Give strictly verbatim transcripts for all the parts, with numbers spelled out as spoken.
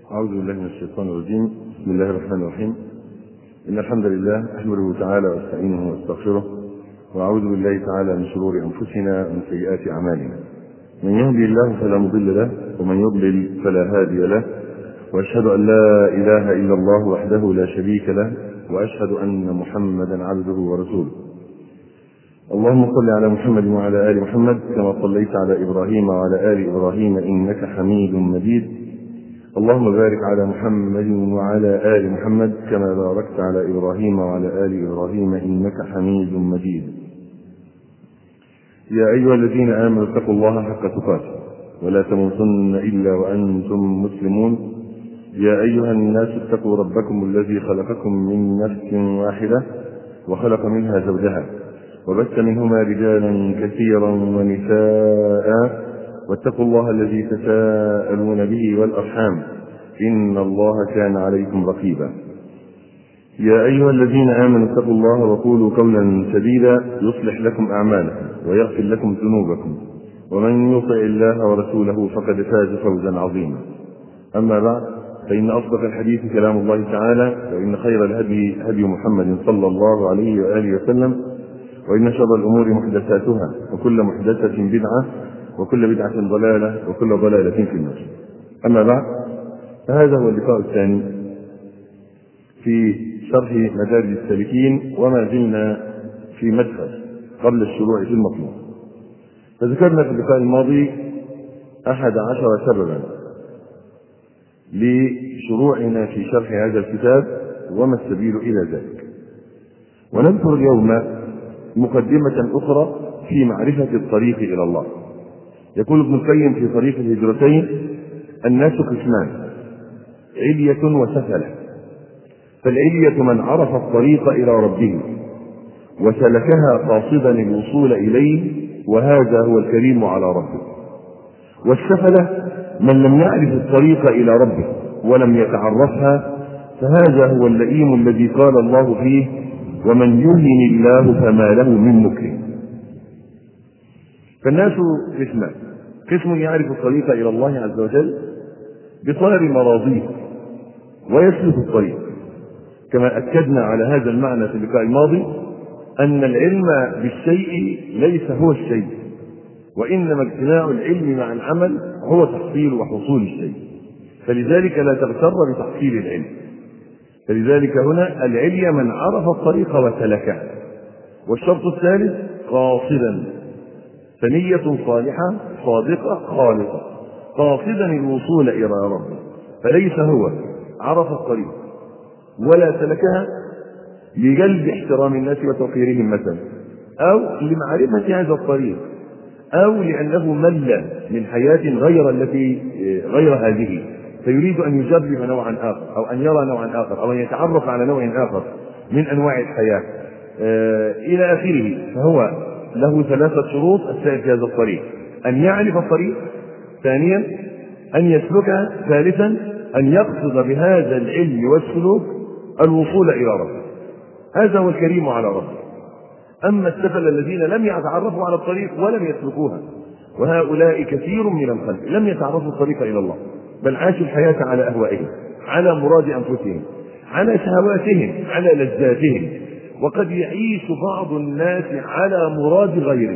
أعوذ بالله من الشيطان الرجيم. بسم الله الرحمن الرحيم. إن الحمد لله أحمده تعالى واستعينه واستغفره، وأعوذ بالله تعالى من شرور أنفسنا ومن سيئات أعمالنا. من يهدي الله فلا مضل له، ومن يضلل فلا هادي له، وأشهد أن لا إله إلا الله وحده لا شريك له، وأشهد أن محمدا عبده ورسوله. اللهم صل على محمد وعلى آل محمد كما صليت على إبراهيم وعلى آل إبراهيم إنك حميد مجيد. اللهم بارك على محمد وعلى آل محمد كما باركت على إبراهيم وعلى آل إبراهيم إنك حميد مجيد. يا أيها الذين آمنوا اتقوا الله حق تقاته ولا تموتن إلا وأنتم مسلمون. يا أيها الناس اتقوا ربكم الذي خلقكم من نفس واحدة وخلق منها زوجها وبث منهما رجالا كثيرا ونساء، واتقوا الله الذي تساءلون به والأرحام إن الله كان عليكم رقيبا. يا أيها الذين آمنوا اتقوا الله وقولوا قولا سديدا يصلح لكم أعمالكم ويغفر لكم ذنوبكم، ومن يطع الله ورسوله فقد فاز فوزا عظيما. أما بعد، فإن أصدق الحديث كلام الله تعالى، وإن خير الهدي هدي محمد صلى الله عليه وآله وسلم، وإن شر الأمور محدثاتها، وكل محدثة بدعة، وكل بدعة ضلالة، وكل ضلالة في النار. أما بعد، فهذا هو اللقاء الثاني في شرح مدارج السالكين، وما زلنا في مدخل قبل الشروع في المطلوب. فذكرنا في اللقاء الماضي أحد عشر سببا لشروعنا في شرح هذا الكتاب وما السبيل إلى ذلك. ونذكر اليوم مقدمة أخرى في معرفة الطريق إلى الله. يقول ابن القيم في طريق الهجرتين: الناس قسمان، علية وسفلة. فالعلية من عرف الطريق إلى ربه وسلكها قاصدا الوصول إليه، وهذا هو الكريم على ربه. والسفلة من لم يعرف الطريق إلى ربه ولم يتعرفها، فهذا هو اللئيم الذي قال الله فيه: ومن يهن الله فما له من مكرم. فالناس قسمان: قسم يعرف الطريق إلى الله عز وجل بطلب مراضيه ويسلك الطريق، كما أكدنا على هذا المعنى في اللقاء الماضي أن العلم بالشيء ليس هو الشيء، وإنما اجتماع العلم مع العمل هو تحصيل وحصول الشيء. فلذلك لا تغتر بتحصيل العلم. فلذلك هنا العلي من عرف الطريق وسلكه. والشرط الثالث قاصدا، فنية صالحة صادقة خالصة، قاصدا الوصول إلى ربه. فليس هو عرف الطريق ولا سلكها لجلب احترام الناس وتوقيرهم مثلا، أو لمعرفة هذا الطريق، أو لأنه مل من حياة غير التي غير هذه، فيريد أن يجرب نوعا آخر، أو أن يرى نوعا آخر، أو أن يتعرف على نوع آخر من أنواع الحياة إلى آخره. فهو له ثلاثة شروط السائر في هذا الطريق: أن يعرف الطريق، ثانيا أن يسلكها، ثالثا أن يقصد بهذا العلم والسلوك الوصول إلى ربه. هذا هو الكريم على ربه. أما السفل الذين لم يتعرفوا على الطريق ولم يسلكوها، وهؤلاء كثير من الخلق لم يتعرفوا الطريق إلى الله، بل عاشوا الحياة على أهوائهم، على مراد أنفسهم، على شهواتهم، على لذاتهم. وقد يعيش بعض الناس على مراد غيره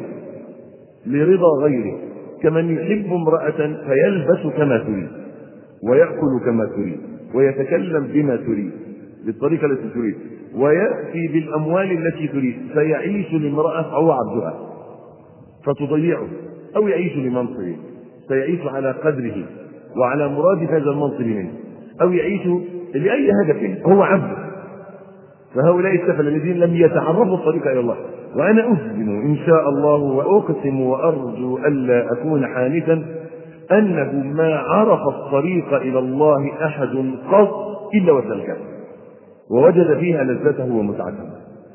لرضا غيره، كمن يحب امرأة فيلبس كما تريد، ويأكل كما تريد، ويتكلم بما تريد بالطريقة التي تريد، ويأتي بالأموال التي تريد، فيعيش لامرأة فهو عبدها فتضيعه، أو يعيش لمنصبه فيعيش على قدره وعلى مراد هذا المنصب منه، أو يعيش لأي هدف هو عبده. فهؤلاء السفل الذين لم يتعرفوا الطريق إلى الله. وأنا أجزم إن شاء الله وأقسم وأرجو ألا أكون حانثا أنه ما عرف الطريق إلى الله أحد قط إلا وسلكه ووجد فيها لذته ومتعته.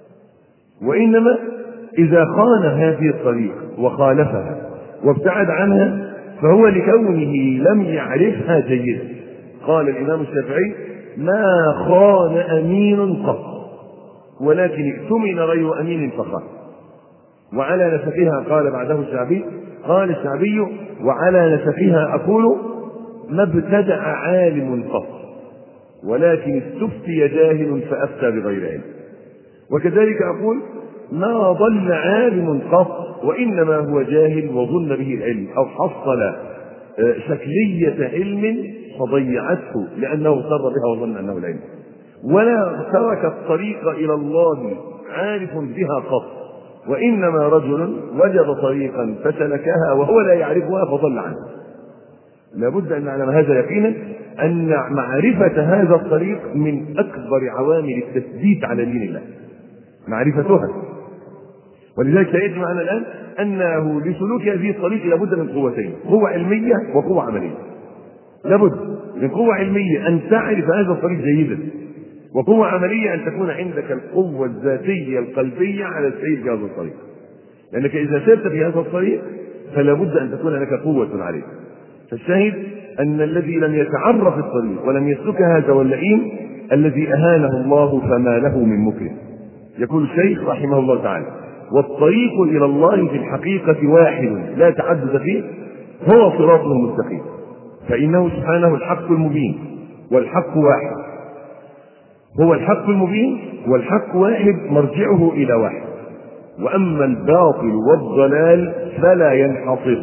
وإنما إذا خان هذه الطريق وخالفها وابتعد عنها فهو لكونه لم يعرفها جيدا. قال الإمام الشافعي: ما خان أمين قط، ولكن ائتمن غير أمين فخان. وعلى نسفها قال بعده الشعبي قال الشعبي: وعلى نسفها أقول ما ابتدع عالم قط، ولكن استفتي جاهل فأفتى بغير علم. وكذلك أقول ما ضل عالم قط، وإنما هو جاهل وظن به العلم، أو حصل شكلية علم فضيعته لأنه اغتر بها وظن أنه العلم. ولا ترك الطريق إلى الله عارف بها قط، وإنما رجل وجد طريقا فسلكها وهو لا يعرفها فضل عنها. لابد أن نعلم هذا يقينا، أن معرفة هذا الطريق من أكبر عوامل التثبيت على دين الله، معرفتها. ولذلك سيأتي معنا الآن أنه لسلوك هذه الطريق لابد من قوتين، قوة علمية وقوة عملية. لابد من قوة علمية أن تعرف هذا الطريق جيدا، وقوة عملية أن تكون عندك القوة الذاتية القلبية على السير في هذا الطريق، لأنك إذا سرت في هذا الطريق فلا بد أن تكون لك قوة عليه. فالشاهد أن الذي لم يتعرف الطريق ولم يسلك هذا واللئيم الذي أهانه الله فما له من مكرم. يقول الشيخ رحمه الله تعالى: والطريق إلى الله في الحقيقة واحد لا تعدد فيه، هو صراطه المستقيم، فإنه سبحانه الحق المبين، والحق واحد. هو الحق المبين والحق واحد، مرجعه إلى واحد. وأما الباطل والضلال فلا ينحصر،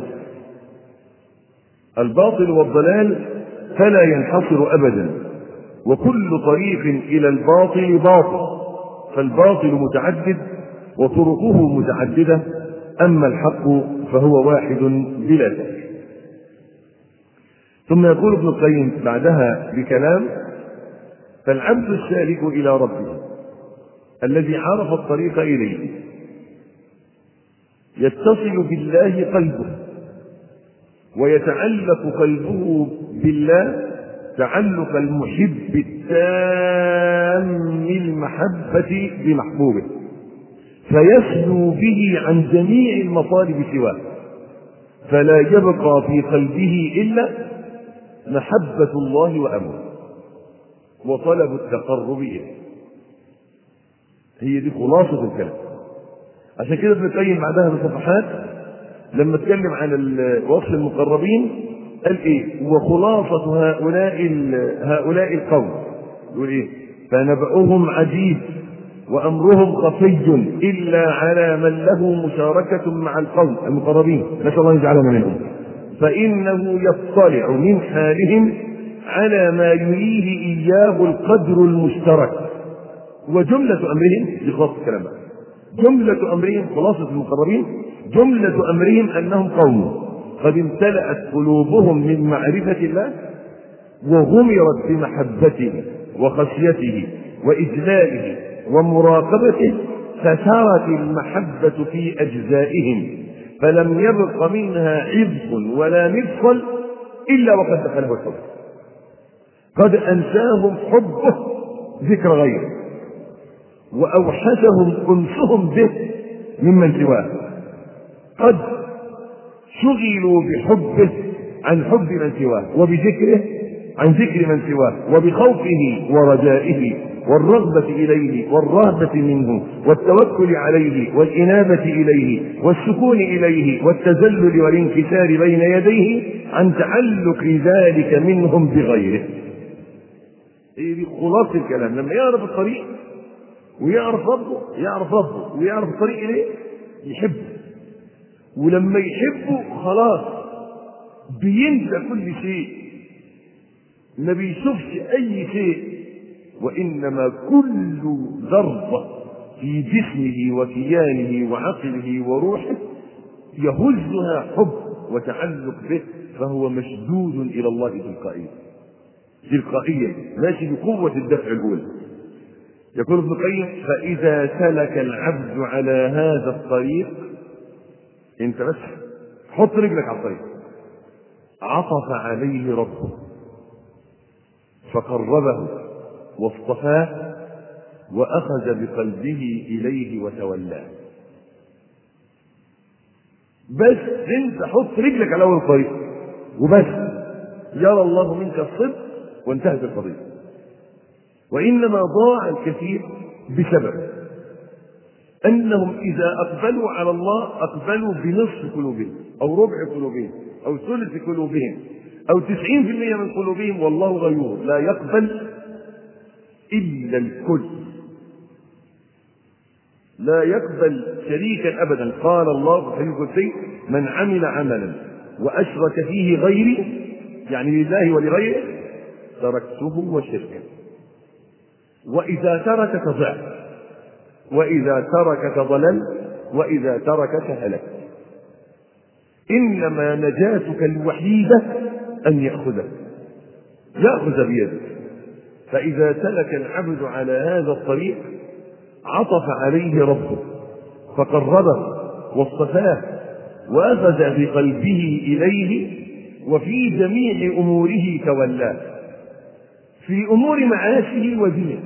الباطل والضلال فلا ينحصر أبدا، وكل طريق إلى الباطل باطل، فالباطل متعدد وطرقه متعددة، أما الحق فهو واحد بلا شك. ثم يقول ابن القيم بعدها بكلام: فالعبد السالك إلى ربه الذي عرف الطريق إليه يتصل بالله قلبه، ويتعلق قلبه بالله تعلق المحب التام المحبة بمحبوبه، فيسلو به عن جميع المطالب سواه، فلا يبقى في قلبه إلا محبة الله وأمره وطلب التقرب إليه. هي دي خلاصة الكلام. عشان كده ابن القيم بعدها بصفحات لما اتكلم عن وصف المقربين قال ايه: وخلاصة هؤلاء هؤلاء القوم، يقول ايه: فنبأهم عجيب وأمرهم خفي إلا على من له مشاركة مع القوم المقربين، نسأل الله يجعلنا منهم، فإنه يطلع من حالهم على ما يريه إياه القدر المشترك. وجملة أمرهم، دي خلاصة الكلام بقى، جملة أمرهم، خلاصة المقربين، جملة أمرهم أنهم قوم قد امتلأت قلوبهم من معرفة الله وغمرت بمحبته وخشيته وإجلاله ومراقبته، فسارت المحبة في أجزائهم فلم يبق منها عبء ولا مفصل إلا وقد دخله الحب، قد أنساهم حبه ذكر غيره، وأوحشهم أنسهم به ممن سواه، قد شغلوا بحبه عن حب من سواه، وبذكره عن ذكر من سواه، وبخوفه ورجائه والرغبة إليه والرهبة منه والتوكل عليه والإنابة إليه والسكون إليه والتذلل والانكسار بين يديه عن تعلق ذلك منهم بغيره. إيه خلاصة الكلام؟ لما يعرف الطريق ويعرف ربه، يعرف ربه ويعرف الطريق إليه، يحبه، ولما يحبه خلاص بينسى كل شيء، ما بيشوفش أي شيء، وإنما كل ذرة في جسمه وكيانه وعقله وروحه يهزها حب وتعلق به، فهو مشدود إلى الله تلقائيا تلقائيا ماشي بقوة الدفع الأولى. يقول ابن القيم: فإذا سلك العبد على هذا الطريق، انت بس حط رجلك على الطريق، عطف عليه ربه فقربه واصطفاه وأخذ بقلبه إليه وتولاه. بس انت حط رجلك على أول الطريق وبس، يرى الله منك الصدق وانتهت القضية. وإنما ضاع الكثير بسبب أنهم إذا أقبلوا على الله أقبلوا بنصف قلوبهم أو ربع قلوبهم أو ثلث قلوبهم، أو تسعين في المئة من قلوبهم والله غيور لا يقبل إلا الكل، لا يقبل شريكا أبدا. قال الله في الحديث القدسي: من عمل عملا وأشرك فيه غيري، يعني لله ولغيره، تركته وشركه. وإذا تركك ضعت، وإذا تركك ضلل، وإذا تركك هلك. إنما نجاتك الوحيدة أن يأخذك، يأخذ بيدك. فإذا سلك العبد على هذا الطريق عطف عليه ربه فقربه واصطفاه وأخذ بقلبه إليه، وفي جميع أموره تولاه، في أمور معاشه ودينه،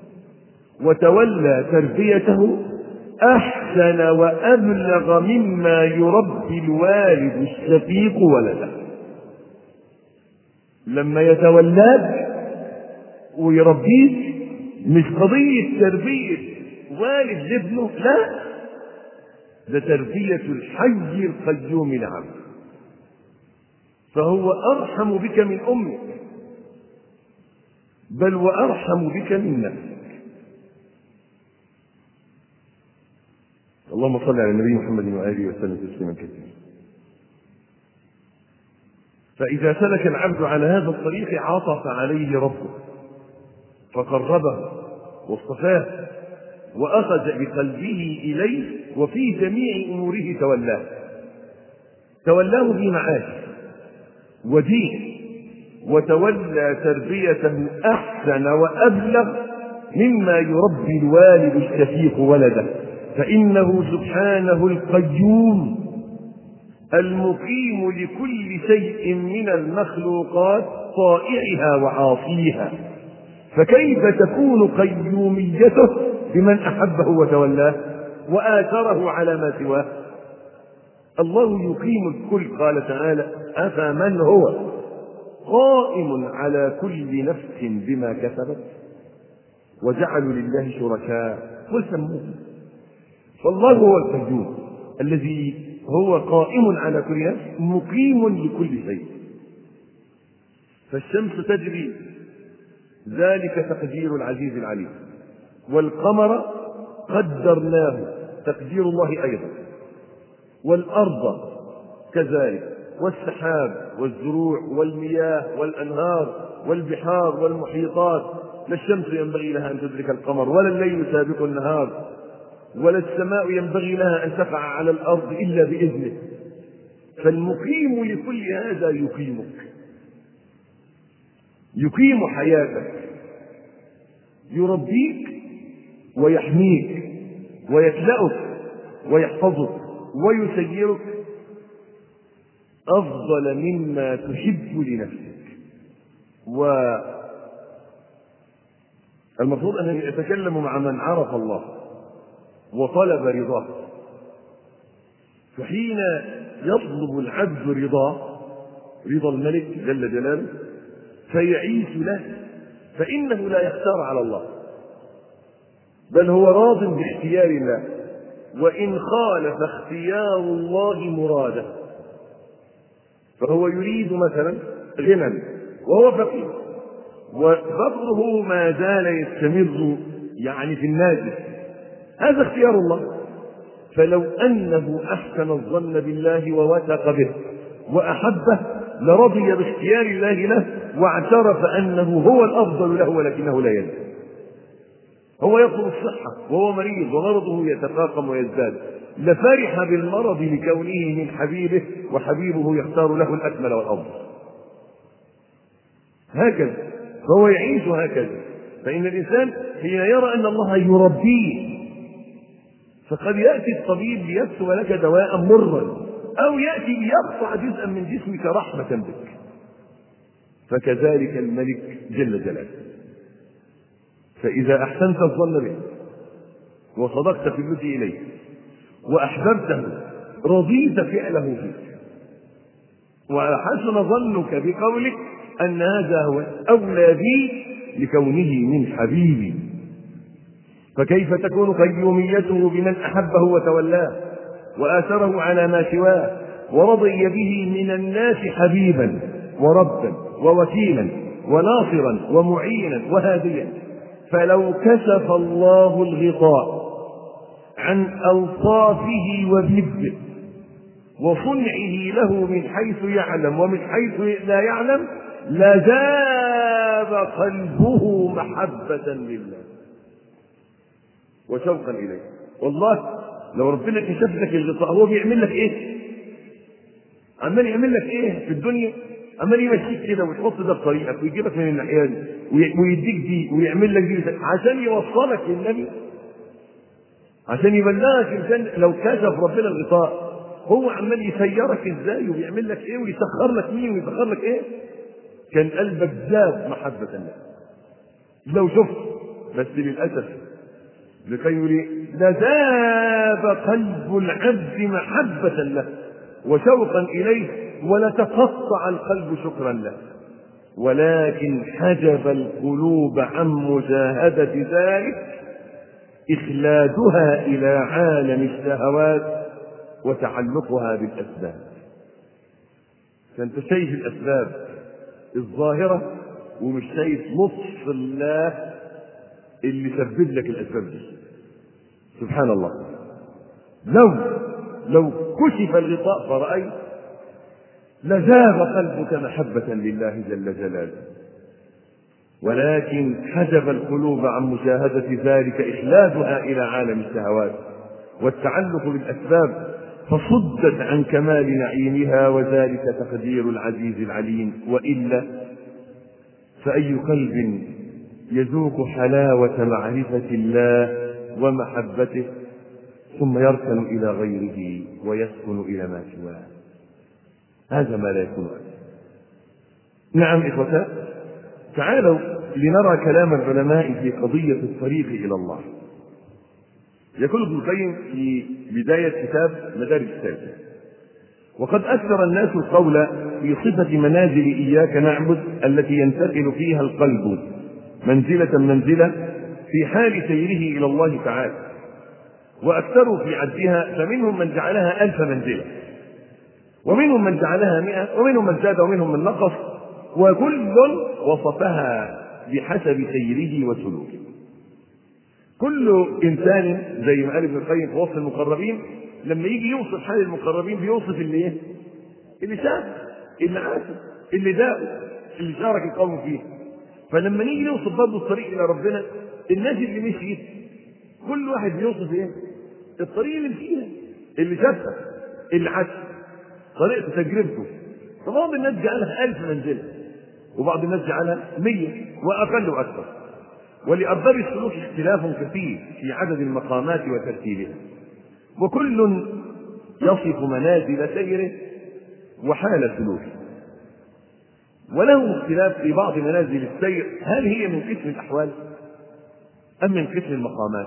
وتولى تربيته أحسن وأبلغ مما يربي الوالد الشفيق ولده. لما يتولاك ويربيك مش قضية تربية والد لابنه، لا، ده تربية الحي القيوم لعبده. فهو أرحم بك من أمك، بل وأرحم بك من نفسك. اللهم صل على النبي محمد وآله وسلم تسليما كثيرا. فإذا سلك العبد على هذا الطريق عطف عليه ربه فقربه واصطفاه وأخذ بقلبه إليه، وفي جميع أموره تولاه، تولاه في معاشه ودين، وتولى تربيته أحسن وأبلغ مما يربي الوالد الشفيق ولده. فإنه سبحانه القيوم المقيم لكل شيء من المخلوقات طائعها وعاصيها. فكيف تكون قيوميته بمن أحبه وتولاه وآثره على ما سواه؟ الله يقيم الكل. قال تعالى: أفمن هو قائم على كل نفس بما كسبت وجعلوا لله شركاء قل سموهم. فالله هو القيوم الذي هو قائم على كل نفس مقيم لكل شيء. فالشمس تجري، ذلك تقدير العزيز العليم. والقمر قدرناه، تقدير الله أيضا. والأرض كذلك، والسحاب والزروع والمياه والأنهار والبحار والمحيطات. لا الشمس ينبغي لها أن تدرك القمر، ولا الليل سابق النهار، ولا السماء ينبغي لها أن تقع على الأرض إلا بإذنه. فالمقيم لكل هذا يقيمك، يقيم حياتك، يربيك ويحميك ويكلأك ويحفظك ويسيرك أفضل مما تحب لنفسك. والمفروض أن يتكلم مع من عرف الله وطلب رضاه. فحين يطلب العبد رضاه، رضا الملك جل جلاله، فيعيش له، فإنه لا يختار على الله، بل هو راض باختيار الله، وإن خالف اختيار الله مراده. فهو يريد مثلا غنى وهو فقير، وفقره ما زال يستمر يعني في النازل، هذا اختيار الله. فلو أنه أحسن الظن بالله ووثق به وأحبه لرضي باختيار الله له، واعترف أنه هو الأفضل له، ولكنه لا يدري. هو يطلب الصحة وهو مريض ومرضه يتفاقم ويزداد، لفرح بالمرض لكونه من حبيبه، وحبيبه يختار له الأكمل والأفضل. هكذا فهو يعيش هكذا. فإن الإنسان حين يرى أن الله يربيه، فقد يأتي الطبيب ليكتب لك دواء مرا، أو يأتي ليقطع جزءا من جسمك رحمة بك. فكذلك الملك جل جلاله. فإذا أحسنت الظن به وصدقت في اللجوء إليه وأحببته رضيت فعله فيك، وحسن ظنك بقولك أن هذا هو أولى بي لكونه من حبيبي. فكيف تكون قيوميته بمن أحبه وتولاه وآثره على ما سواه ورضي به من الناس حبيبا وربا ووكيلا وناصرا ومعينا وهاديا. فلو كشف الله الغطاء عن أوصافه وبذله وصنعه له من حيث يعلم ومن حيث لا يعلم لذاب قلبه محبة لله وشوقا إليه. والله لو ربنا كشف لك الغطاء هو بيعمل لك ايه؟ عمال يعمل لك ايه في الدنيا؟ عمال يمشيك كده ويحط ده في طريقك ويجيبك من الناحيه دي ويديك دي ويعمل لك دي عشان يوصلك للنبي، عشان يبلغك الجنه. لو كشف ربنا الغطاء هو عمال يسيرك ازاي وبيعمل لك ايه ويسخر لك مين ويسخر لك ايه، كان قلبك ذاب محبه له لو شفت. بس للاسف لكي لذاب قلب العبد محبة له وشوقا إليه ولتقطع القلب شكرا له، ولكن حجب القلوب عن مجاهدة ذلك إخلادها إلى عالم الشهوات وتعلقها بالأسباب. فأنت شايف الأسباب الظاهرة ومش شايف نصف الله اللي سبب لك الأسباب دي. سبحان الله. لو لو كشف الغطاء فرأيت لذاب قلبك محبة لله جل جلاله، ولكن حجب القلوب عن مشاهدة ذلك إخلادها إلى عالم الشهوات والتعلق بالأسباب فصدت عن كمال نعيمها، وذلك تقدير العزيز العليم. وإلا فأي قلب يذوق حلاوة معرفة الله ومحبته ثم يركن إلى غيره ويسكن إلى ما سواه؟ هذا ما لا يكون أبدا. نعم إخوتي، تعالوا لنرى كلام العلماء في قضية الطريق إلى الله. يقول ابن القيم في بداية كتاب مدارج السالكين: وقد أكثر الناس القول في صفة منازل إياك نعبد التي ينتقل فيها القلب منزلة منزلة في حال سيره إلى الله تعالى، وأكثروا في عدها، فمنهم من جعلها ألف منزلة، ومنهم من جعلها مئة، ومنهم من زاد ومنهم من نقص، وكل وصفها بحسب سيره وسلوكه. كل إنسان زي ما قال ابن القيم في وصف المقربين، لما يجي يوصف حال المقربين بيوصف اللي ايه؟ اللي شاف، اللي عاش، اللي داق، اللي شارك القوم فيه. فلما نيجي نوصف برضه الطريق الى ربنا، الناس اللي مشيت كل واحد بيوصف ايه؟ الطريق اللي فيها، اللي شافها، اللي عاش، طريقه تجربته. فبعض الناس جعلها ألف منزله، وبعض الناس جعلها مية وأقل وأكثر. ولأرباب السلوك اختلاف كثير في عدد المقامات وترتيبها، وكل يصف منازل سيره وحال سلوكه، وله اختلاف في بعض منازل السير، هل هي من قسم الأحوال أم من قسم المقامات؟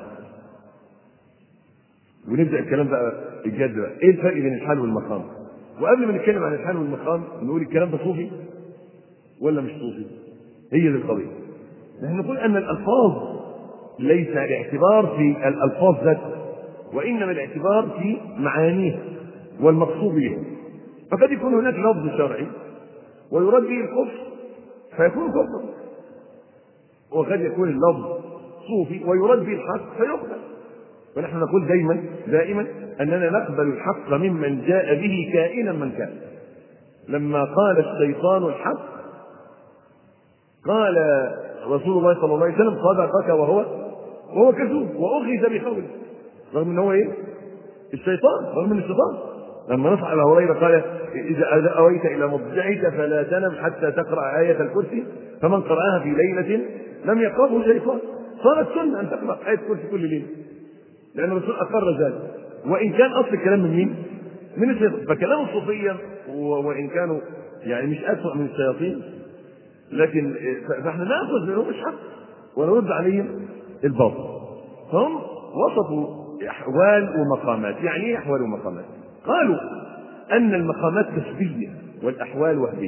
ونبدأ الكلام بقى الجد بقى، ايه الفرق بين الحال والمقام؟ وقبل ما نتكلم عن الحال والمقام نقول الكلام ده صوفي ولا مش صوفي؟ هي دي القضية. نحن نقول أن الألفاظ ليس الاعتبار في الألفاظ ذاتها، وإنما الاعتبار في معانيها والمقصود بها. فقد يكون هناك لفظ شرعي ويراد به الكفر فيكون كفر، وقد يكون اللفظ صوفي ويراد به الحق فيقبل. ونحن نقول دائما دائما أننا نقبل الحق ممن جاء به كائنا من كان. لما قال الشيطان الحق قال رسول الله صلى الله عليه وسلم: صدقك وهو وهو كذوب، وأخذ بقوله، رغم ان هو ايه؟ الشيطان، رغم ان الشيطان لما نصح على هريره قال: اذا اويت الى مضجعك فلا تنم حتى تقرا آية الكرسي، فمن قرأها في ليلة لم يقربه شيطان. صارت سنة ان تقرأ آية الكرسي كل ليلة، لان الرسول اقر ذلك، وان كان اصل الكلام من مين؟ من الشيطان. فكلام الصوفية وان كانوا يعني مش اسوأ من الشياطين، لكن فاحنا ناخذ منهم الحق ونرد عليهم الباطل. فهم وصفوا احوال ومقامات. يعني ايه احوال ومقامات؟ قالوا ان المقامات كسبيه والاحوال وهبيه.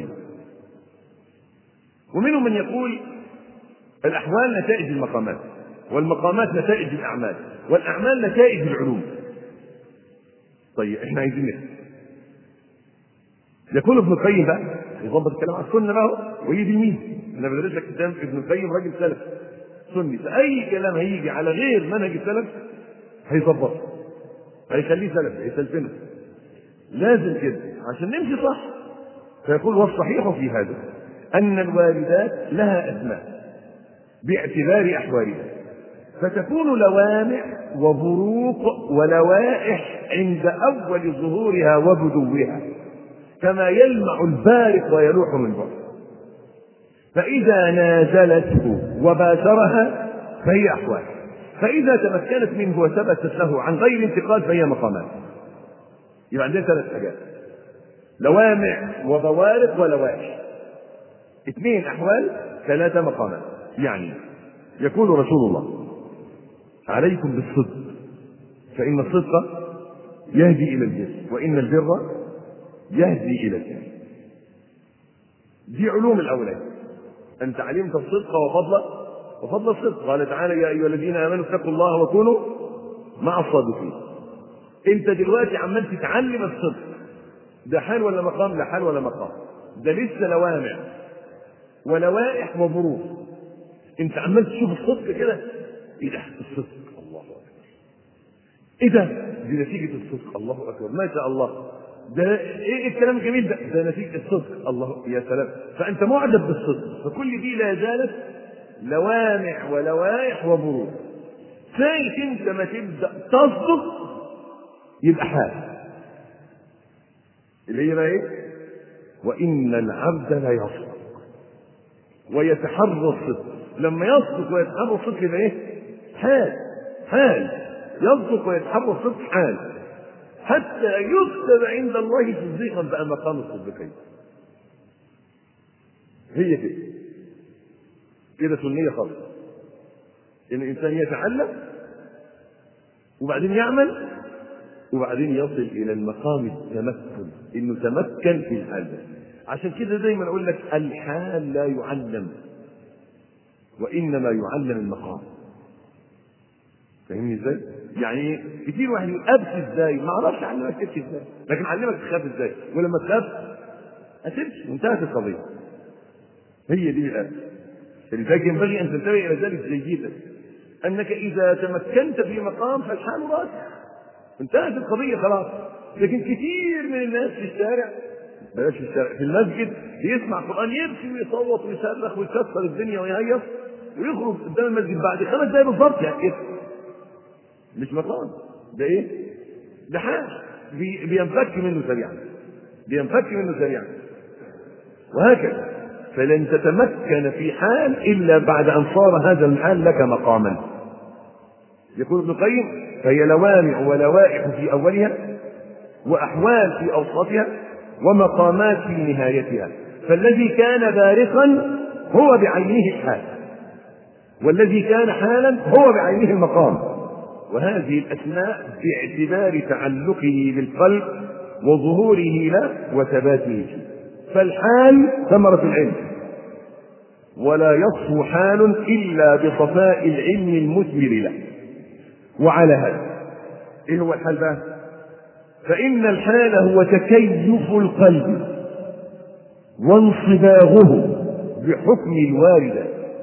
ومنهم من يقول الاحوال نتائج المقامات، والمقامات نتائج الاعمال، والاعمال نتائج العلوم. طيب احنا عايزين نفهم يقول ابن القيم بقى يظبط الكلام على السنه بقى، وهي دي الميزه. انا بدرس لك كتاب ابن القيم راجل سلف سني، فاي كلام هيجي على غير منهج السلف هيظبطه، هيخليه سلف، هيسلفنا. لازم كده عشان نمشي صح. فيقول والصحيح في هذا ان الوالدات لها اسماء باعتبار احوالها، فتكون لوامع وبروق ولوائح عند اول ظهورها وبدوها، كما يلمع البارق ويلوح من بعد. فإذا نازلته وباشرها فهي أحوال، فإذا تمكنت منه وثبتت له عن غير انتقاد فهي مقامات. يبقى عندنا ثلاث حاجات: لوامع وبوارق ولوائح. اثنين أحوال، ثلاثة مقامات. يعني يقول رسول الله: عليكم بالصدق فإن الصدق يهدي إلى البر، وإن البر يهدي إلى الجنة. دي علوم الأولاد. أنت علمت الصدق وفضل وفضل الصدق. قال تعالى: يا أيها الذين آمنوا اتقوا الله وكونوا مع الصادقين. أنت دلوقتي عمال تتعلم الصدق. ده حال ولا مقام؟ لا حال ولا مقام، ده لسه لوامع ولوائح وبروق. أنت عمال تشوف الصدق كده. إيه ده الصدق؟ الله أكبر. إيه ده؟ دي نتيجة الصدق. الله أكبر، ما شاء الله. ده ايه الكلام الجميل ده؟ ده نتيجة الصدق. الله، يا سلام. فأنت معجب بالصدق. فكل دي لا زالت لوامع ولوائح وبروق. ساعة انت ما تبدأ تصدق يبقى حال، اللي هي بقى ايه؟ وإن العبد لا يصدق ويتحرى الصدق. لما يصدق ويتحرى الصدق يبقى ايه؟ حال. حال يصدق ويتحرى الصدق حال، حتى يكتب عند الله تصديقا بقى مقام الصديقين. هي كده كده سنيه خالص، ان الانسان يتعلم وبعدين يعمل وبعدين يصل الى المقام التمكن، انه تمكن في الحال ده. عشان كده دايما اقول لك الحال لا يعلم، وانما يعلم المقام. فاهمني ازاي؟ يعني كتير واحد يقول ابكي ازاي؟ ما اعرفش اعلمك تبكي ازاي، لكن اعلمك تخاف ازاي، ولما تخاف هتمشي وانتهت القضيه. هي دي الآية. لذلك ينبغي ان تنتبه الى ذلك جيدا، انك اذا تمكنت في مقام فالحال راجع، انتهت القضيه خلاص. لكن كتير من الناس في الشارع، بلاش في الشارع، في المسجد يسمع قران يبكي ويصوت ويصرخ ويكسر الدنيا ويهيص، ويخرج قدام المسجد بعد خمس دقايق بالظبط. يعني مش مقام ده، ايه ده؟ حال بي بينفك منه سريعا، بينفك منه سريعا، وهكذا. فلن تتمكن في حال الا بعد ان صار هذا الحال لك مقاما. يقول ابن القيم: فهي لوامع ولوائح في اولها، واحوال في اوسطها، ومقامات في نهايتها. فالذي كان بارقا هو بعينه الحال، والذي كان حالا هو بعينه المقام. وهذه الأسماء باعتبار تعلقه بالقلب وظهوره له وثباته فيه. فالحال ثمرة العلم، ولا يصفو حال إلا بصفاء العلم المثمر له. وعلى هذا إيه هو الحال بقى؟ فإن الحال هو تكيف القلب وانصباغه بحكم الواردة.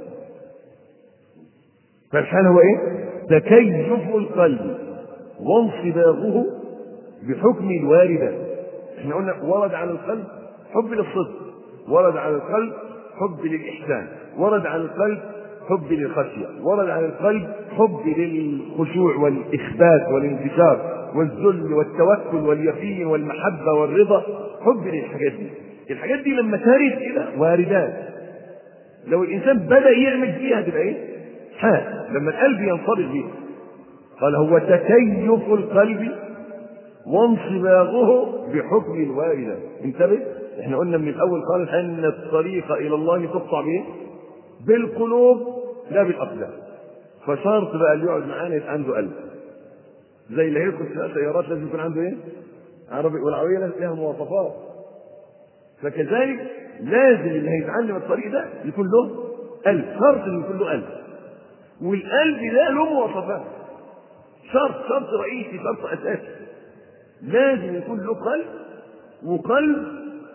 فالحال هو إيه؟ تكيف القلب وانصباغه بحكم الواردة. احنا قلنا ورد على القلب حب للصدق، ورد على القلب حب للإحسان، ورد على القلب حب للخشية، ورد على القلب حب للخشوع والإخبات والانكسار والذل والتوكل واليقين والمحبة والرضا، حب للحاجات دي. الحاجات دي لما ترد كده واردات، لو الإنسان بدأ يعمل فيها تبقى إيه؟ حال. لما القلب ينصبغ بيها. قال هو تكيف القلب وانصباغه بحكم الواردة. انتبه، احنا قلنا من الأول خالص أن الطريق إلى الله تقطع بإيه؟ بالقلوب لا بالأقدام. فشرط بقى اللي يقعد معانا يبقى عنده قلب، زي اللي هيدخل في سيارات لازم يكون عنده ايه؟ عربي، والعربية لها مواصفات. فكذلك لازم اللي هيتعلم الطريق ده يكون له قلب، شرط ان يكون له قلب، والقلب ده له مواصفات. شرط شرط رئيسي، شرط اساسي، لازم يكون له قلب، وقلب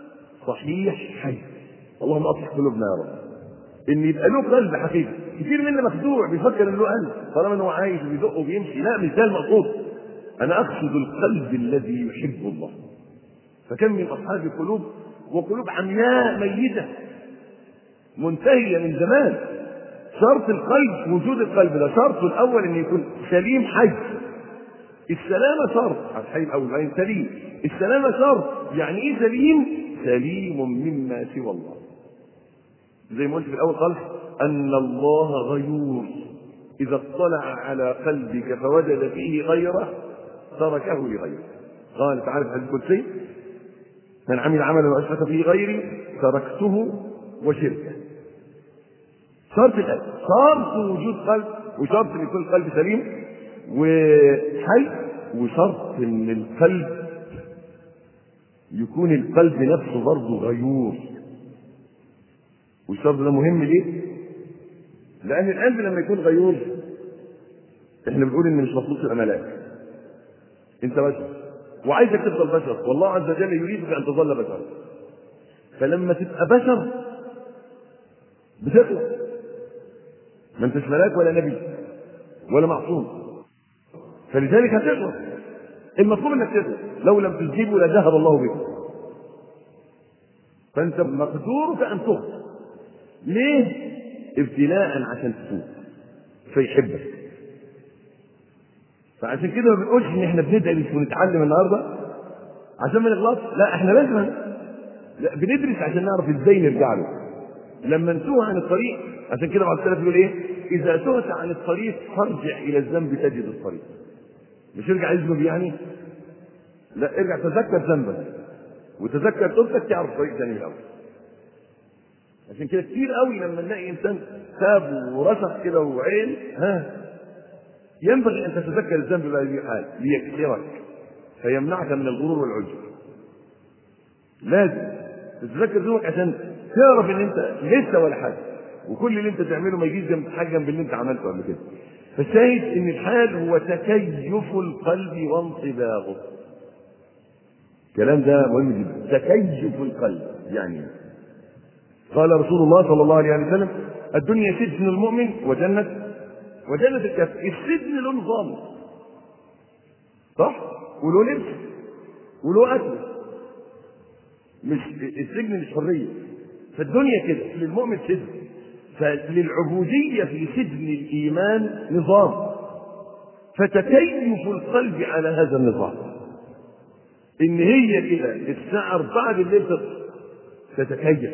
صحيح حي. اللهم اصلح قلوبنا يا رب، ان يبقى له قلب حقيقي. كتير منا مخدوع بيفكر ان له قلب طالما انه عايش وبيدق وبيمشي. لا، مش ده المقصود. انا اقصد القلب الذي يحب الله. فكم من اصحاب قلوب وقلوب عمياء ميته منتهيه من زمان. شرط القلب، وجود القلب ده شرطه الاول ان يكون سليم حي. السلامه شرط، الحي الاول بعدين سليم. السلامه شرط، يعني ايه سليم؟ سليم مما سوى الله. زي ما قلت في الاول خالص ان الله غيور، اذا اطلع على قلبك فوجد فيه غيره تركه لغيره. قال تعالى في الحديث القدسي: من عمل عملا واشرك فيه غيري تركته وشركه. شرط القلب، شرط وجود قلب، وشرط ان يكون القلب سليم وحي، وشرط ان القلب يكون القلب نفسه برضه غيور. والشرط ده مهم ليه؟ لان القلب لما يكون غيور، احنا بنقول ان مش مخلوق تبقى ملاك. انت بشر وعايزك تفضل بشر، والله عز وجل يريدك ان تظل بشر. فلما تبقى بشر بتخلق، ما انتش ملاك ولا نبي ولا معصوم، فلذلك هتغلط. المطلوب انك تغلط، لو لم تجيبه لذهب الله بك. فانت مقدورك ان تغلط. ليه؟ ابتلاء عشان تتوب فيحبك. فعشان كده ما بنقولش ان احنا بندرس ونتعلم النهارده عشان ما نغلطش، لا، احنا لازم لا بندرس عشان نعرف ازاي نرجع له لما نتوه عن الطريق. عشان كده بعض السلف يقول ايه؟ اذا تهت عن الطريق فارجع الى الذنب تجد الطريق. مش ارجع يذنب يعني، لا، ارجع تذكر ذنبك وتذكر توبتك تعرف طريق ثاني من الاول. عشان كده كتير قوي لما نلاقي انسان تاب ورسخ كده وعين، ها، ينبغي ان تتذكر الذنب بهذه الحال ليكسرك فيمنعك من الغرور والعجب. لازم تتذكر ذنوبك عشان تعرف ان انت لسه ولا حاجه، وكل اللي انت تعمله ما يجيش جنب حاجه جنب اللي انت عملته قبل كده. فالشاهد ان الحال هو تكيف القلب وانصباغه. الكلام ده مهم جدا، تكيف القلب. يعني قال رسول الله صلى الله عليه وسلم: الدنيا سجن المؤمن وجنة وجنة الكافر. السجن له نظام، صح؟ وله لبس وله أكل. مش السجن مش حرية. فالدنيا كده للمؤمن سجن، فللعبودية في سجن الإيمان نظام. فتكيف القلب على هذا النظام، إن هي كده الساعة أربعة بالليل تتكيف.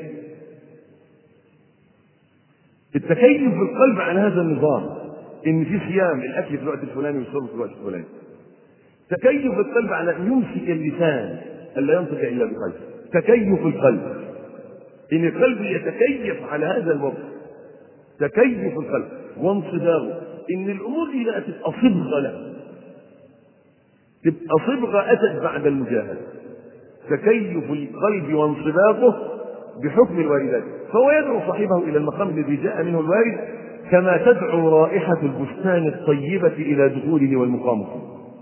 التكيف في القلب على هذا النظام، ان في صيام، الاكل في الوقت الفلاني والشرب في الوقت الفلاني. تكيف القلب على ان يمسك اللسان الا ينطق الا بخير. تكيف القلب ان القلب يتكيف على هذا الوضع. تكيف القلب وانصباغه، ان الامور دي لا تبقى صبغه له، تبقى صبغه اتت بعد المجاهده. تكيف القلب وانصباغه بحكم الواردات. فهو يدعو صاحبه الى المقام الذي جاء منه الوارد، كما تدعو رائحة البستان الطيبة إلى دخوله والمقام فيه.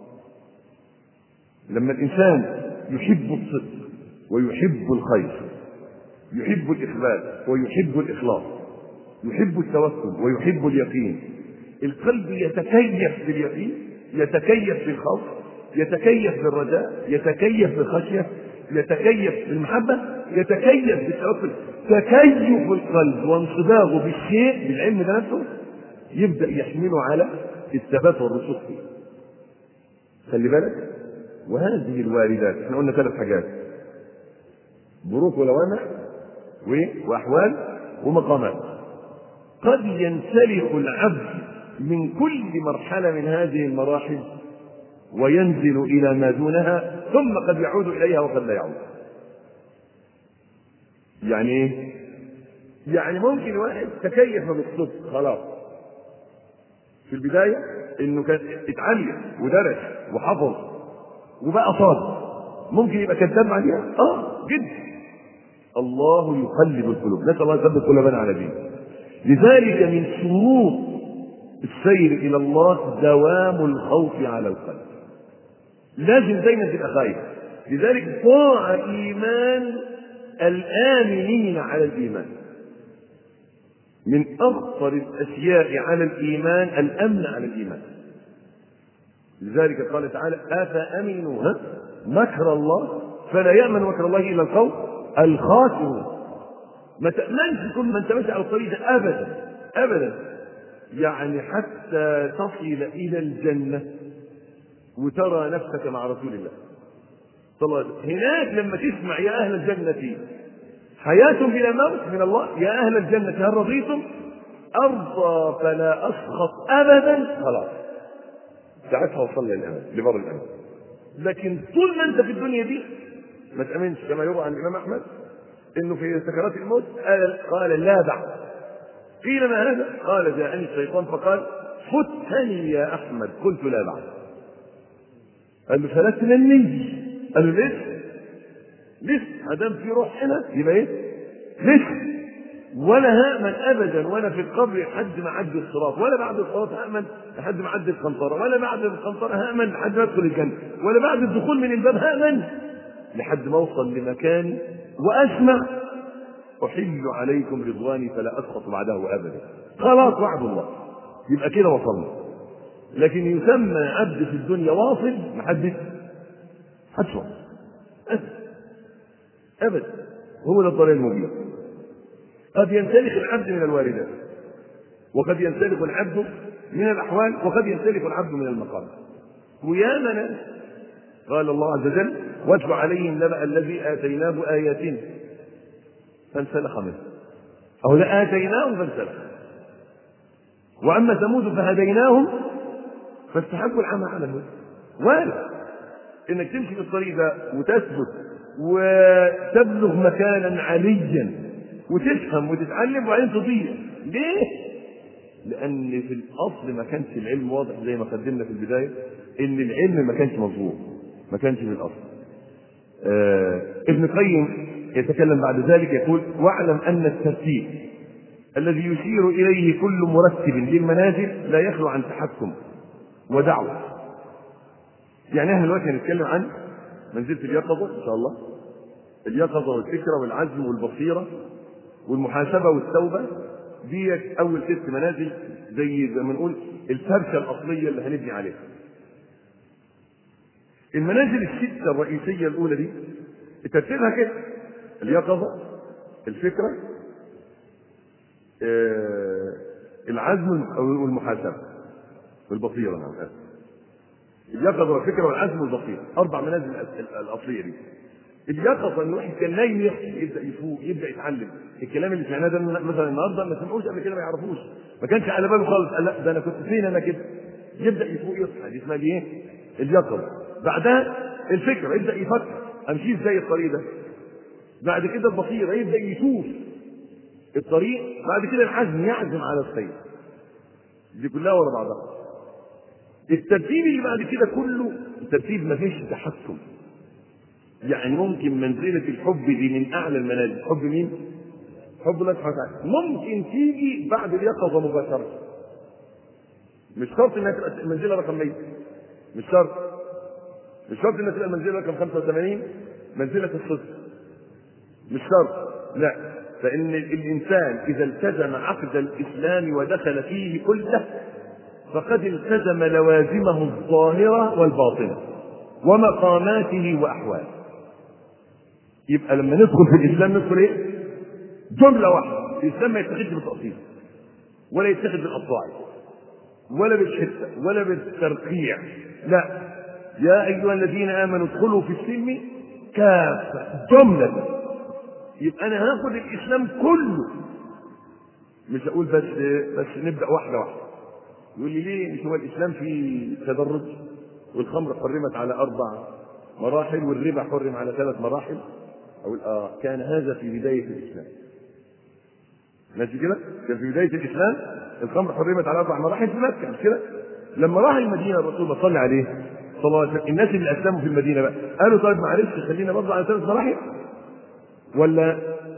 لما الإنسان يحب الصدق ويحب الخير، يحب الإخبات ويحب الإخلاص، يحب التوكل ويحب اليقين، القلب يتكيف باليقين، يتكيف بالخوف، يتكيف بالرجاء، يتكيف بالخشية، يتكيف بالمحبة، يتكيف بالتوكل. تكيف القلب وانصباغه بالشيء بالعلم ده نفسه يبدأ يحمله على الثبات والرسوخ فيه. خلي بالك. وهذه الواردات احنا قلنا ثلاث حاجات: بروق ولوامع واحوال ومقامات. قد ينسلخ العبد من كل مرحلة من هذه المراحل وينزل إلى ما دونها، ثم قد يعود إليها وقد لا يعود. يعني ايه؟ يعني ممكن واحد تكيف بالصدق خلاص في البداية، انه كان اتعلم ودرس وحفظ وبقى صادق، ممكن يبقى كذاب عليها اه جدا. الله يقلب القلوب، نسأل الله يثبت قلوبنا على دينه. لذلك من شروط السير الى الله دوام الخوف على القلب. لازم دايما تبقى خايف. لذلك ضاع ايمان الآمنين على الإيمان. من أخطر الأشياء على الإيمان الأمن على الإيمان. لذلك قال تعالى أفأمنوا مكر الله فلا يأمن مكر الله إلا القوم الخاسرون. ما تأمنش كل ما انت ماشي على الطريق ده أبدا أبدا، يعني حتى تصل إلى الجنة وترى نفسك مع رسول الله صلى الله عليه وسلم. هناك لما تسمع يا أهل الجنة حياة بلا موت من الله، يا أهل الجنة هل رضيتم؟ أرضى فلا أسخط أبدا، خلاص ساعتها وصل للأمان لبر الأمان. لكن طول ما أنت في الدنيا دي ما تأمنش. كما يروى عن الإمام أحمد إنه في سكرات الموت قال, قال لا بعد. قيل ما هذا؟ قال جاءني الشيطان فقال فتني يا أحمد، قلت لا بعد. قال له فلا تنني. قال له ليش؟ لسه ما دام في روح هنا يبقى ايه؟ لسه. ولا هامن ابدا وانا في القبر لحد ما اعدي الصراط، ولا بعد الصراط هامن لحد ما اعدي القنطره، ولا بعد القنطره هامن لحد ما ادخل الجنه، ولا بعد الدخول من الباب هامن لحد ما اوصل لمكاني واسمع احل عليكم رضواني فلا اسقط بعده ابدا. خلاص وعد الله، يبقى كده وصلنا. لكن يسمى عبد في الدنيا واصل محدش حدش واصل أبدا. هو ده الضلال المبين. قد ينسلخ العبد من الواردات، وقد ينسلخ العبد من الأحوال، وقد ينسلخ العبد من المقام. ويا من قال الله عز وجل واتل عليهم نبأ الذي آتيناه آياتنا فانسلخ منه. أو لا آتيناهم فانسلخ. وأما ثمود فهديناهم فاستحبوا العمى على الهدى. ولا إنك تمشي في الطريق ده وتثبت وتبلغ مكانا عليا وتفهم وتتعلم وبعدين تضيع. ليه؟ لأن في الأصل ما كانش العلم واضح زي ما قدمنا في البداية، إن العلم ما كانش مظبوط، ما كانش في الأصل. آه ابن القيم يتكلم بعد ذلك يقول واعلم أن الترتيب الذي يشير إليه كل مرتب للمنازل لا يخلو عن تحكم ودعوة. يعني احنا دلوقتي هنتكلم عن منزلة اليقظة إن شاء الله، اليقظة والفكرة والعزم والبصيرة والمحاسبة والتوبة. دي أول ست منازل زي ما نقول الفرشة الأصلية اللي هنبني عليها. المنازل الستة الرئيسية الأولى دي ترتيبها كده: اليقظة، الفكرة، آه العزم والمحاسبة والبصيرة. نعم، اليقظة والفكرة والعزم والبصيرة، أربع منازل الأصلية دي. اليقظة إن واحد كان نايم يحكي يبدأ يفوق، يبدأ يتعلم. الكلام اللي سمعناه ده مثلا النهارده ما سمعوش قبل كده، ما يعرفوش، ما كانش على باله خالص. قال لا ده أنا كنت فين أنا كده. يبدأ يفوق يصحى، دي اسمها إيه؟ اليقظة. بعدها الفكرة، يبدأ يفكر أمشي إزاي الطريق ده. بعد كده البصيرة، يبدأ يشوف الطريق. بعد كده العزم، يعزم على الخير. دي كلها ورا بعضها. الترتيب اللي بعد كده كله الترتيب ما فيش تحكم. يعني ممكن منزلة الحب دي من أعلى المنازل. حب مين؟ حب الله سبحانه وتعالى. ممكن تيجي بعد اليقظة مباشرة. مش شرط إنها تبقى المنزلة رقم مية، مش شرط. مش شرط إنها تبقى المنزلة رقم خمسة وثمانين، منزلة الصدق. مش شرط، لا. فإن الإنسان إذا التزم عقد الإسلام ودخل فيه كله فقد التزم لوازمه الظاهرة والباطنة ومقاماته وأحواله. يبقى لما ندخل في الإسلام ندخل إيه؟ جملة واحدة. الإسلام ما يتخذش بالتقسيم، ولا يتخذ بالأصواع، ولا بالحتة، ولا بالترقيع. لا، يا أيها الذين آمنوا ادخلوا في السلم كافة، جملة. يبقى أنا هاخد الإسلام كله، مش هقول بس بس نبدأ واحدة واحدة. يقول لي ليه؟ مش هو الإسلام فيه تدرج؟ والخمر حرمت على أربع مراحل، والربا حرم على ثلاث مراحل. أقول آه كان هذا في بداية الإسلام. ماشي كده؟ كان في بداية الإسلام الخمر حرمت على أربع مراحل في مكة، مش كده؟ لما راح المدينة الرسول الله صلى عليه صلى الله عليه وسلم، الناس اللي أسلموا في المدينة بقى قالوا طيب معلش خلينا برضه على ثلاث مراحل، ولا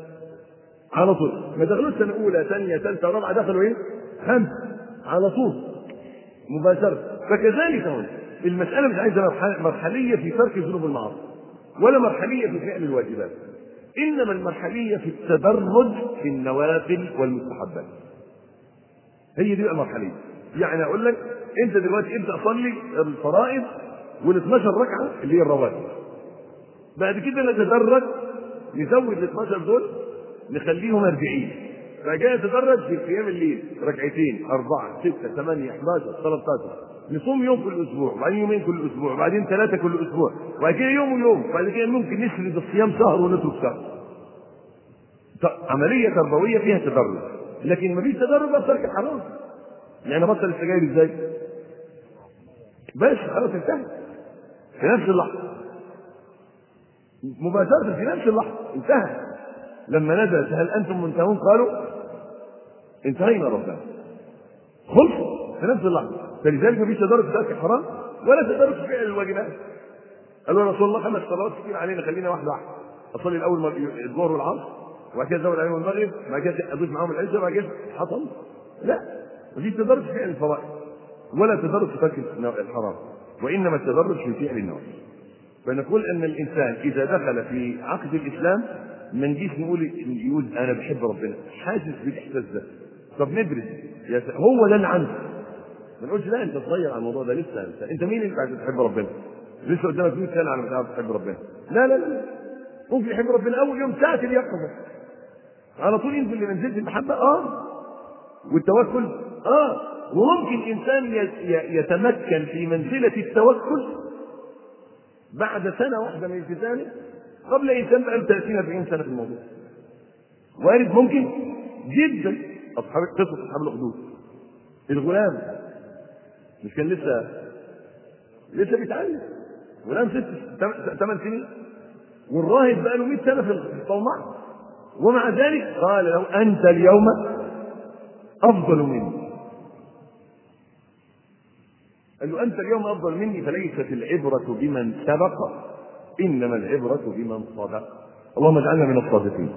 على طول ما دخلوش سنة أولى ثانية ثالثة رابعة، دخلوا إيه؟ خمسة على طول مباشرة. فكذلك هون المسألة مش عايزة مرحلية في ترك الذنوب والمعاصي، ولا مرحلية في فعل الواجبات. إنما المرحلية في التدرج في النوافل والمستحبات. هي دي بقى المرحلية. يعني أقول لك أنت دلوقتي ابدأ صلي الفرائض وال اثناشر ركعة اللي هي الرواتب، بعد كده نتدرج نزود ال اثناشر دول نخليهم أربعين، فجاء نتدرج في قيام الليل ركعتين أربعة ستة ثمانية احداشر ثلاثة عشر، نصوم يوم كل أسبوع وبعدين يومين كل أسبوع وبعدين ثلاثة كل أسبوع وبعد كده يوم ويوم وبعد كده ممكن نسرد الصيام شهر ونترك شهر. عملية تربوية فيها تدرج، لكن ما فيش تدرج بقى ترك الحرام. يعني بطل السجاير ازاي؟ بس خلاص انتهى في نفس اللحظة مباشرة، في نفس اللحظة انتهى. لما نزلت هل أنتم منتهون قالوا انتهينا ربنا، خلص في نفس اللحظة. فلذلك ما فيش تدرج في ترك الحرام ولا تدرج في فعل الواجبات. قالوا يا رسول الله خمس صلوات كتير علينا، خلينا واحدة واحدة، أصلي الأول الظهر والعصر وبعد كده أزود عليهم المغرب وبعد كده أضيف معاهم العشاء وبعد كده حصل. لا، ما فيش تدرج في فعل الفرائض ولا تدرج في ترك الحرام، وإنما التدرج في فعل النوافل. فنقول أن الإنسان إذا دخل في عقد الإسلام ما نجيش نقول يقول أنا بحب ربنا، حاسس بالإحساس ده، طب ندرس هو ده اللي عنده. ما نقولش لا أنت صغير على الموضوع ده لسه، أنت, أنت مين اللي بعد تحب ربنا؟ لسه قدامك مئة سنة على ما تعرف تحب ربنا. لا لا لا، ممكن يحب ربنا أول يوم ساعة اليقظة على طول ينزل لمنزلة المحبة اه والتوكل اه وممكن إنسان يتمكن في منزلة التوكل بعد سنة واحدة من التزامه قبل إنسان بقى ثلاثين أربعين سنة في الموضوع. وارد ممكن جدا. أصحاب قصة أصحاب الأخدود، الغلام مش كان لسه لسه بيتعلم، غلام ست ثمان سنين، والراهب بقى له مئة سنة في الطومعة، ومع ذلك قال له أنت اليوم أفضل مني. قال له أنت اليوم أفضل مني، فليست العبرة بمن سبق إنما العبرة بمن صدق. اللهم اجعلنا من الصادقين.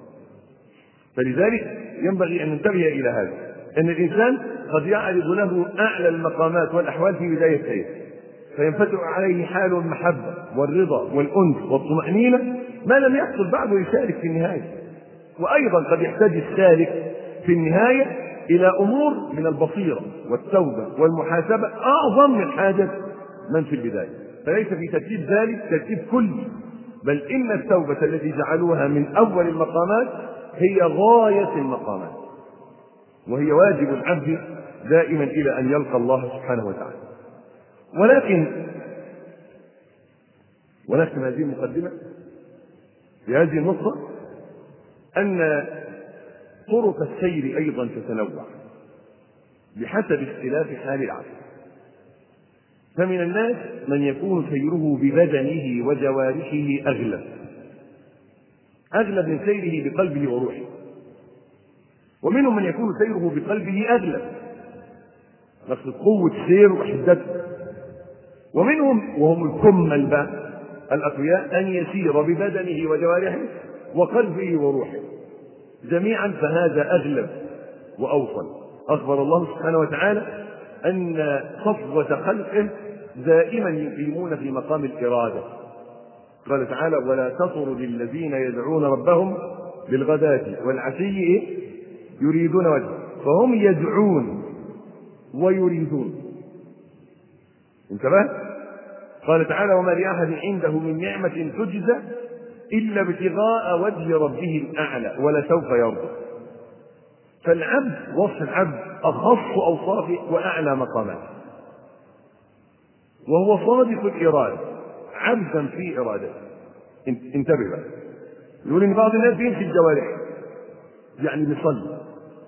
فلذلك ينبغي أن ننتبه إلى هذا، أن الإنسان قد يعرض له أعلى المقامات والأحوال في بداية السير، فينفتح عليه حال المحبة والرضا والأنس والطمأنينة ما لم يحصل بعده يشارك في النهاية. وأيضا قد يحتاج السالك في النهاية إلى أمور من البصيرة والتوبة والمحاسبة أعظم من حاجة من في البداية. فليس في ترتيب ذلك ترتيب كلي، بل إن التوبة التي جعلوها من أول المقامات هي غاية المقامات، وهي واجب العبد دائما إلى أن يلقى الله سبحانه وتعالى. ولكن ولكن هذه المقدمة في هذه النقطة أن طرق السير أيضا تتنوع بحسب اختلاف حال العبد. فمن الناس من يكون سيره ببدنه وجوارحه أغلب أغلب من سيره بقلبه وروحه، ومنهم من يكون سيره بقلبه أغلب نقصد قوة سير وحدته، ومنهم وهم الكمل بقى الأقوياء أن يسير ببدنه وجوارحه وقلبه وروحه جميعا، فهذا أغلب وأوصل. أخبر الله سبحانه وتعالى أن صفوة خلقه دائما يقيمون في مقام الإرادة. قال تعالى ولا تطرد الذين يدعون ربهم بالغداة والعشي يريدون وجهه، فهم يدعون ويريدون. انتبه. قال تعالى وما لأحد عنده من نعمة تجزى إلا ابتغاء وجه ربه الأعلى ولسوف يرضى. فالعبد وصف العبد أخص أوصافه وأعلى مقاماته، وهو صادق الإرادة عبدا في إرادته. انتبه بقى، يقول إن بعض الناس بيمشي الجوارح، يعني بيصلي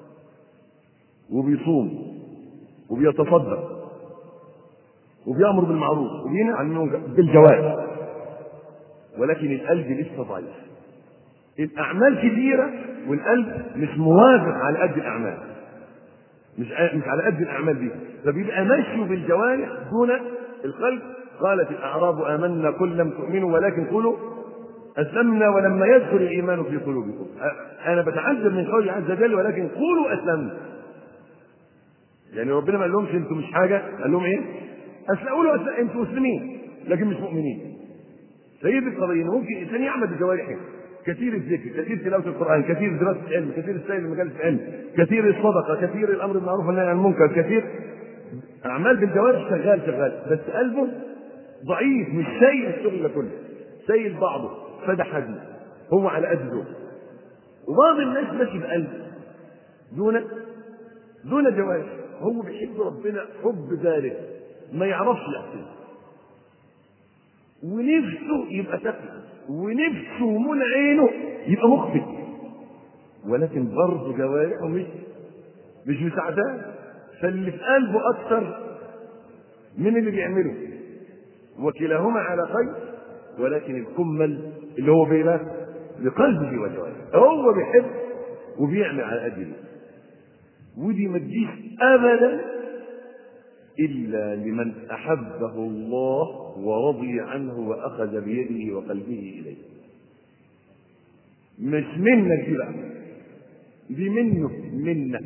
وبيصوم وبيتصدق وبيأمر بالمعروف وبينهى عن المنكر بالجوارح، ولكن القلب لسه ضعيف. الأعمال كثيرة والقلب مش موافق على قد الأعمال، مش مش على قد الأعمال دي، فبيبقى ماشي بالجوارح دون القلب. قالت الأعراب آمنا قل لم تؤمنوا ولكن قولوا أسلمنا ولما يدخل الإيمان في قلوبكم. أنا بتعجب من قوله عز وجل ولكن قولوا أسلمنا، يعني ربنا ما قال لهمش أنتم مش حاجة، قال لهم إيه؟ قولوا أسلم أنتم مسلمين لكن مش مؤمنين. فهي القضية إن ممكن الإنسان يعمل بجوارحه كثير الذكر، كثير تلاوة القرآن، كثير دراسة العلم، كثير السير لمجالس العلم، كثير الصدقة، كثير الأمر بالمعروف والنهي عن المنكر، كثير أعمال بالجوارح، شغال شغال، بس قلبه ضعيف، مش شايل الشغل ده كله، شايل بعضه، فده حديث هو على قد دول. وبعض الناس ماشي بقلبه دون دون جوارح، هو بيحب ربنا حب ذلك ما يعرفش يحسن، ونفسه يبقى تقي، ونفسه من عينه يبقى مخفي، ولكن برضه جوارحه مش مش مساعداه، فاللي في قلبه اكثر من اللي بيعمله، وكلاهما على خير، ولكن الكمل اللي هو بينه بقلبه وجوارحه، هو بيحب وبيعمل على قدره. ودي ما تجيش ابدا الا لمن احبه الله ورضي عنه واخذ بيده وقلبه اليه. مش منك دي بقى، دي منه منا،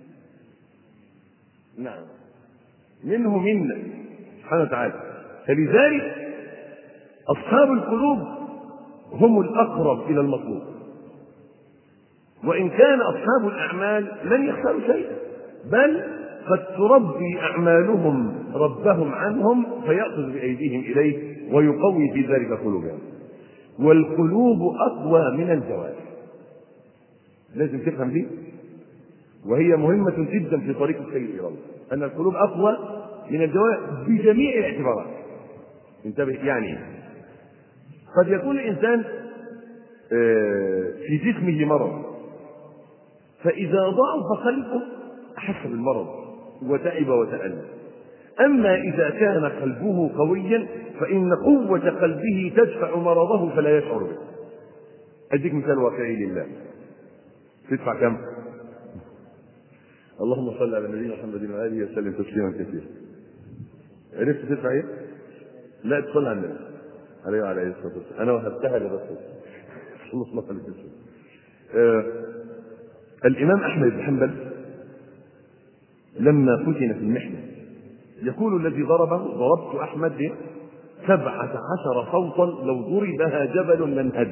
نعم منه منا سبحانه وتعالى. فلذلك اصحاب القلوب هم الاقرب الى المطلوب، وان كان اصحاب الاعمال لن يخسروا شيئا، بل قد تربي اعمالهم ربهم عنهم فياخذ بايديهم اليه ويقوي في ذلك قلوبهم. والقلوب اقوى من الجوارح، لازم تفهم دي، وهي مهمه جدا في طريق السير الى الله، ان القلوب اقوى من الجوارح بجميع الاعتبارات. انتبه، يعني قد يكون الانسان في جسمه مرض، فاذا ضعف قلبه احس بالمرض وتعب وتألم. اما اذا كان قلبه قويا فان قوه قلبه تدفع مرضه فلا يشعر به. اديك مثال واقعي لله، تدفع كم؟ اللهم صل على نبينا محمد واله وسلم تسليما كثيرا. عرفت تدفع ايه؟ لا تصلي على النبي عليه وعلى اله الصلاه والسلام، انا وهبتها للرسول صلى الله عليه وسلم. آه الامام احمد بن حنبل لما فتن في المحنه يقول الذي ضربه: ضربت احمد سبعة عشر صوتا لو ضربها جبل لانهد.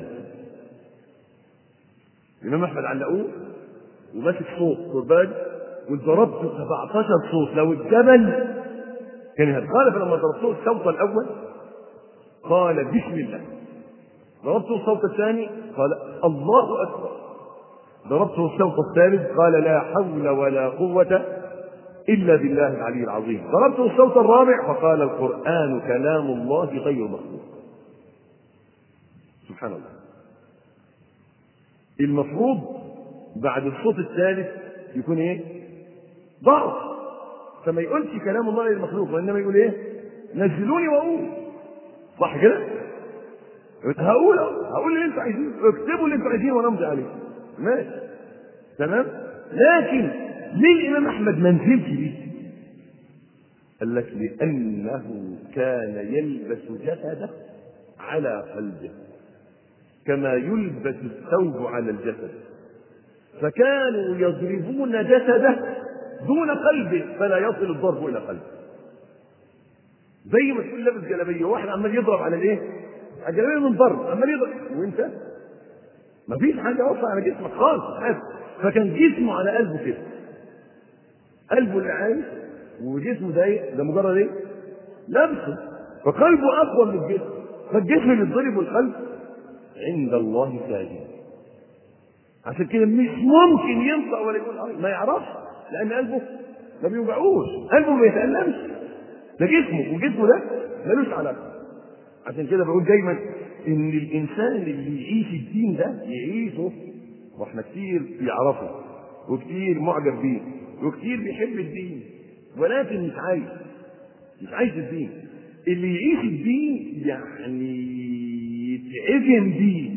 الامام احمد علقوه وماسك صوت قربان وضربته سبعة عشر صوت لو الجبل كان هد. قال: فلما ضربته الصوت الاول قال بسم الله. ضربته الصوت الثاني قال الله اكبر. ضربته الصوت الثالث قال لا حول ولا قوة إلا بالله العلي العظيم. ضربته الصوت الرابع فقال القرآن كلام الله غير مخلوق. سبحان الله. المفروض بعد الصوت الثالث يكون ايه؟ ضعف، فما يقولش كلام الله غير مخلوق، وإنما يقول ايه؟ نزلوني وأقول. صح كده؟ هقول هقول اللي انتوا عايزينه، اكتبوا اللي انتوا عايزينه وانا امضي عليه. ماشي تمام. لكن ليه الامام احمد ما نزلش بيه؟ قال لك لانه كان يلبس جسده على قلبه كما يلبس الثوب على الجسد، فكانوا يضربون جسده دون قلبه فلا يصل الضرب الى قلبه. زي ما تكون لابس جلابيه وواحد عمال يضرب على الايه؟ على الجلابيه من ضرب، عمال يضرب وانت ما فيش حاجه واصله على جسمك خالص. فكان جسمه على قلبه كده، قلبه اللي عايش وجسمه ده ده مجرد ايه؟ لبسه، فقلبه اقوى من الجسم، فالجسم اللي اتضرب والقلب عند الله ساجد. عشان كده مش ممكن ينطق ولا يقول آه، ما يعرفش، لان قلبه ما بيوجعوش، قلبه ما يتألمش، ده جسمه، وجسمه ده ملوش علاقه. عشان كده بقول دايما ان الانسان اللي يعيش الدين ده يعيشه، واحنا كتير بيعرفه وكتير معجب بيه وكتير بيحب الدين، ولكن مش عايش مش عايش الدين. اللي يعيش الدين يعني يتعزم بيه،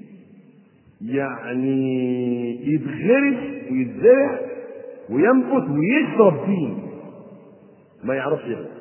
يعني يتغرس ويتزرع وينبت ويشرب دين، ما يعرفش يغلط،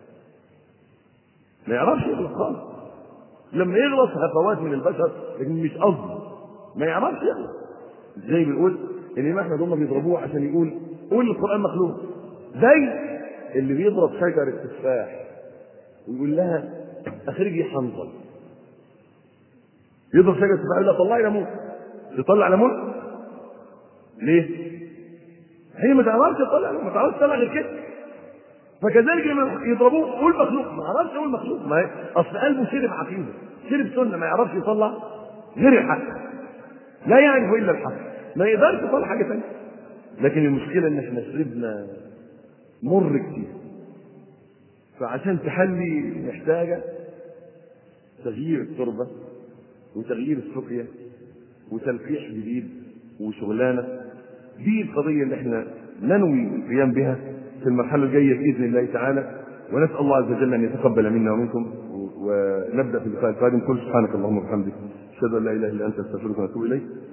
ما يعرفش يغلط خالص. لما يغلط هفوات من البشر لكن مش قصده، ما يعرفش يغلط. زي بنقول الامام احمد هم بيضربوه عشان يقول قول القران مخلوق، زي اللي بيضرب شجره تفاح ويقول لها اخرجي حنظل، يضرب شجره تفاح يقول لها طلعي ليمون، تطلع ليمون ليه؟ هي ما تعرفش تطلع، ما تعرفش تطلع غير كده. فكذلك لما يضربوه قول مخلوق، ما عرفش يقول مخلوق، ما اصل قلبه شرب عقيده، شرب سنه، ما يعرفش يطلع غير الحق، لا يعرف الا الحق، ما يقدرش يطلع حاجه ثانيه. لكن المشكله ان احنا شربنا مر كتير، فعشان تحلي محتاجه تغيير التربه وتغيير السقيا وتلقيح جديد وشغلانه. دي القضيه اللي احنا ننوي القيام بها في المرحله الجايه باذن الله تعالى، ونسال الله عز وجل ان يتقبل منا ومنكم. ونبدا في اللقاء القادم. كل سبحانك اللهم وبحمدك، اشهد ان لا اله الا انت، استغفرك واتوب اليك.